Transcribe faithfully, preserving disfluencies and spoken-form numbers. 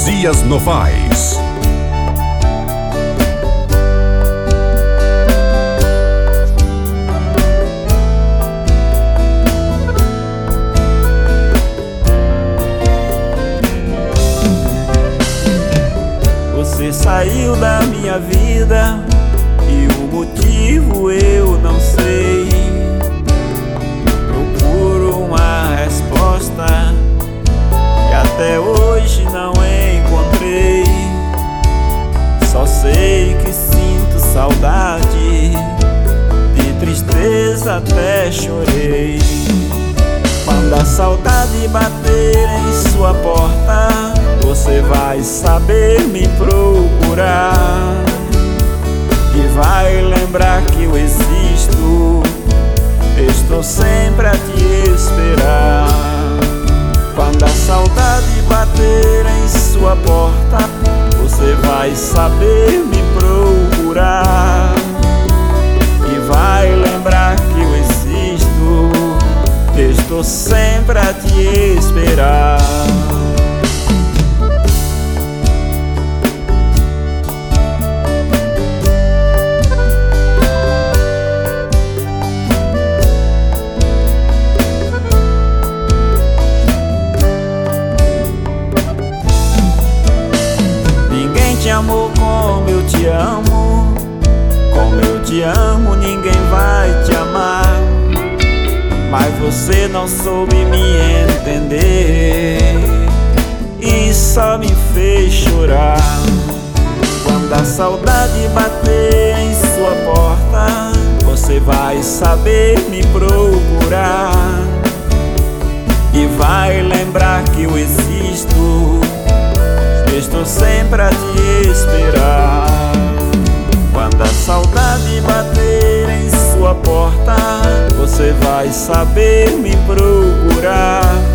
Josias Novaes. Você saiu da minha vida e o motivo eu não sei. Procuro uma resposta e até hoje não encontrei. Só sei que sinto saudade, de tristeza até chorei. Quando a saudade bater em sua porta, você vai saber me procurar e vai lembrar que eu existo. Estou sempre a te esperar. Quando a saudade bater em sua porta, você vai saber me procurar e vai lembrar que eu existo. Estou sempre a te esperar. Ninguém te amou como eu te amo, como eu te amo ninguém vai te amar. Mas você não soube me entender e só me fez chorar. Quando a saudade bater em sua porta, você vai saber me procurar e vai lembrar que eu existo. Estou sempre a te esperar. Quando a saudade bater em sua porta, você vai saber me procurar